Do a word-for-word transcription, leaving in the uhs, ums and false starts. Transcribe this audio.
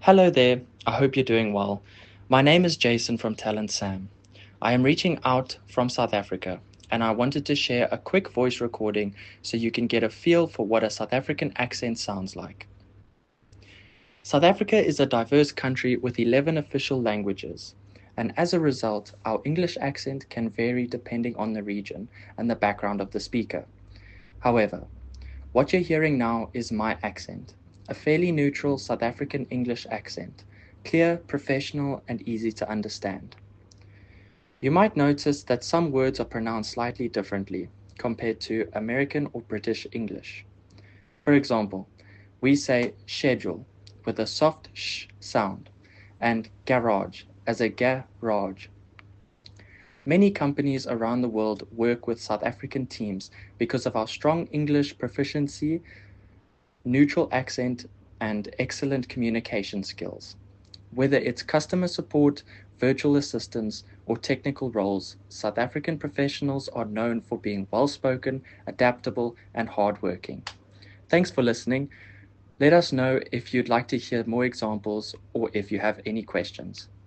Hello there, I hope you're doing well. My name is Jason from Talent Sam. I am reaching out from South Africa and I wanted to share a quick voice recording so you can get a feel for what a South African accent sounds like. South Africa is a diverse country with eleven official languages, and as a result, our English accent can vary depending on the region and the background of the speaker. However, what you're hearing now is my accent, a fairly neutral South African English accent, clear, professional, and easy to understand. You might notice that some words are pronounced slightly differently compared to American or British English. For example, we say schedule with a soft sh sound and garage as a garage. Many companies around the world work with South African teams because of our strong English proficiency, neutral accent, and excellent communication skills. Whether it's customer support, virtual assistants, or technical roles, South African professionals are known for being well spoken, adaptable, and hardworking. Thanks for listening. Let us know if you'd like to hear more examples or if you have any questions.